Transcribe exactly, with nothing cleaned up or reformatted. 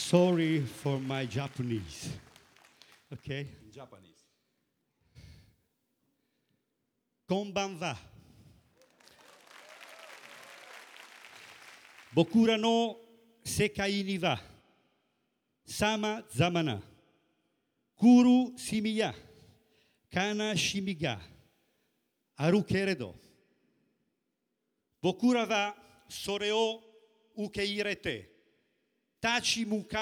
Sorry for my Japanese. Okay? In Japanese. こんばんは。僕らの世界にはさまざまな苦しみや悲しみがあるけれど、僕らはそれを受け入れて立ち向か